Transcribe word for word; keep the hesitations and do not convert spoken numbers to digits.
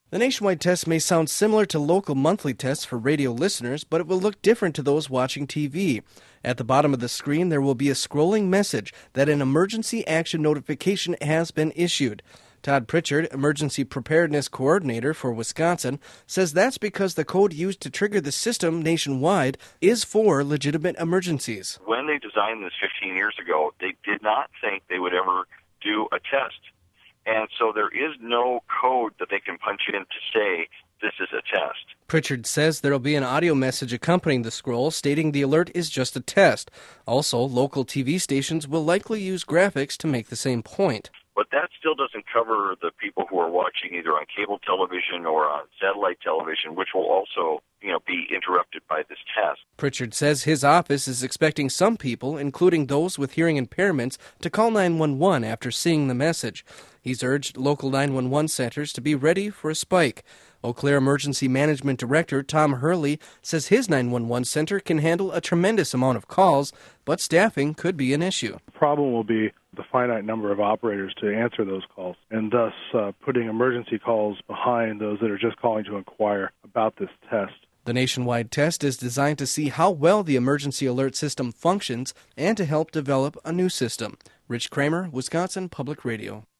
The nationwide test may sound similar to local monthly tests for radio listeners, but it will look different to those watching T V. At the bottom of the screen, there will be a scrolling message that an emergency action notification has been issued. Todd Pritchard, Emergency Preparedness Coordinator for Wisconsin, says that's because the code used to trigger the system nationwide is for legitimate emergencies. When they designed this fifteen years ago, they did not think they would ever do a test. And so there is no code that they can punch in to say this is a test. Pritchard says there will be an audio message accompanying the scroll stating the alert is just a test. Also, local T V stations will likely use graphics to make the same point. But that still doesn't cover the people who are watching either on cable television or on satellite television, which will also, you know, be interrupted by this test. Pritchard says his office is expecting some people, including those with hearing impairments, to call nine one one after seeing the message. He's urged local nine one one centers to be ready for a spike. Eau Claire Emergency Management Director Tom Hurley says his nine one one center can handle a tremendous amount of calls, but staffing could be an issue. The problem will be the finite number of operators to answer those calls, and thus uh, putting emergency calls behind those that are just calling to inquire about this test. The nationwide test is designed to see how well the emergency alert system functions and to help develop a new system. Rich Kramer, Wisconsin Public Radio.